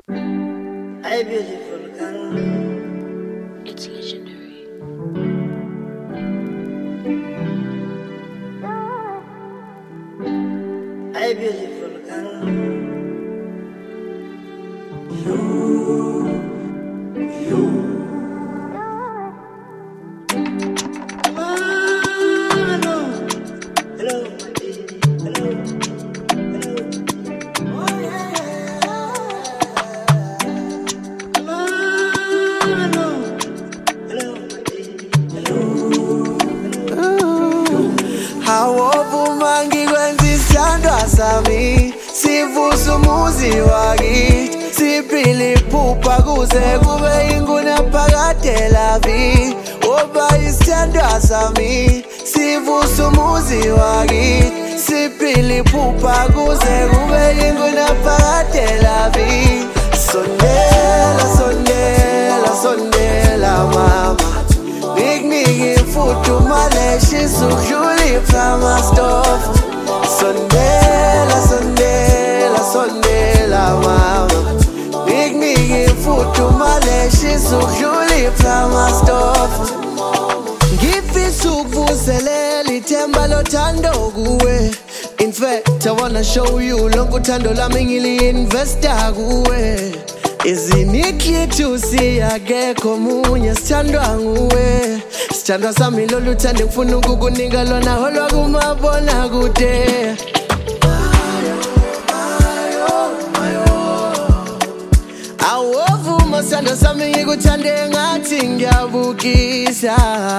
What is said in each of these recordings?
Hey, beautiful girl. It's legendary. Hey, beautiful girl. Hello, my baby. Hello. Oh, yeah. Hello, my baby. Hawovumangi kwenzisithandwa sami sivusa umuzi wakithi siphile iphupha kuze kube inguna phakade lavi oba isithandwa sami sivusa umuzi wakithi siphile iphupha kuze kube inguna phakade lavi sondela sondela sondela mama Ngikunike imfudumale shizukudlula iphama stofu sondela sondela sondela mama Ngikunike imfudumale shizukudlula iphama stofu Ngifisa ukuvuselela ithemba lothando kuwe In fact I wanna show you lonke uthando lami ngili-investa kuwe Iziniklitu siyakekho munye sithandwa nguwe Sithandwa sami lolu uthande ngifuna ukukunika lona holwa kumabona kude Awovuma sithandwa sami ngikuthande ngathi ngiyabukisa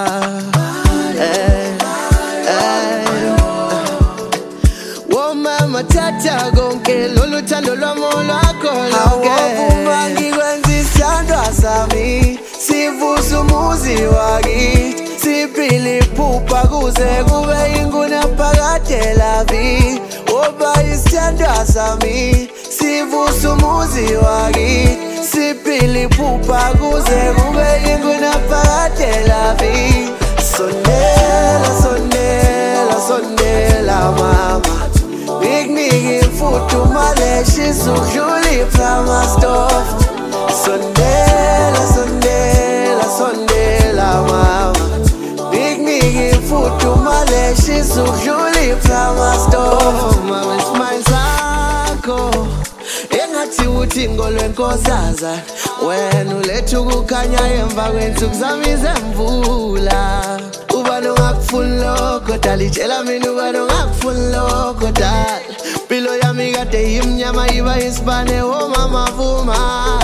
Mama tata konke lolu thando lwami lwakho lonke Awovuma ngikwenza isithandwa sami sivusa umuzi wakithi siphile iphupha kuze kube inguna phakade lavi oba isithandwa sami sivusa umuzi wakithi siphile iphupha kuze kube inguna phakade lavi sondela sondela sondela mama Ngikunike imfudumale shizukudlula iphama stofu sondela sondela sondela mama Ngikunike imfudumale shizukudlula iphama stofu mama isimanje sakho engathi uthi ngolwenkosazana wena uletha ukukhanya emva kwensuku zami zemvula ubani ongakufuni lokho dala itshela mina ubani ongakufuni lokho dala impilo yami kade yimnyama iba isibane mama vuma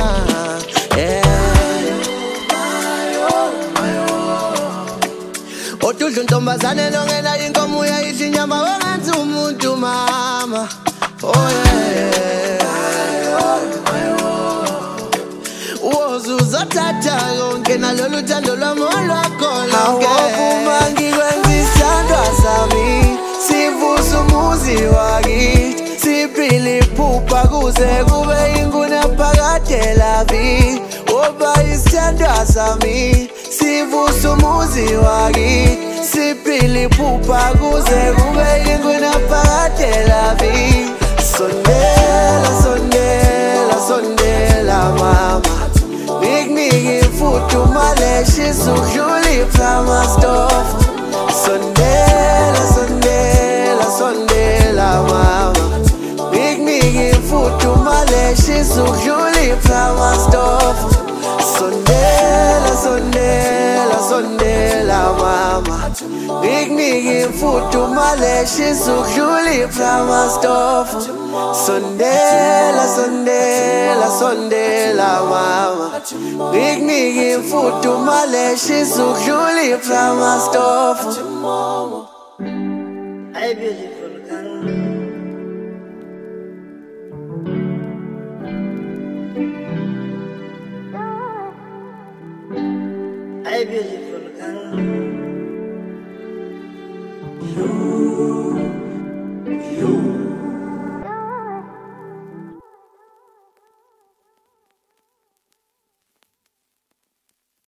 Odudla untombazane longena inkomo uyayidla inyama wengenza umuntu mama Uzothatha konke nalolu thando lwami lwakho lonke Awovuma ngikwenza isithandwa sami sivusa umuzi wakithi siphile iphupha kuze kube inguna phakade lavi oba isithandwa sami sivusa umuzi wakithi siphile iphupha kuze kube inguna phakade lavi sondela sondela sondela mama Ngikunike imfudumale shizukudlula iphama stofu sondela sondela sondela mama Ngikunike imfudumale shizukudlula iphama stofu sondela sondela sondela mama Ngikunike imfudumale shizukudlula iphama stofu sondela sondela sondela mama Ngikunike imfudumale shizukudlula iphama stofu Hey, beautiful girl.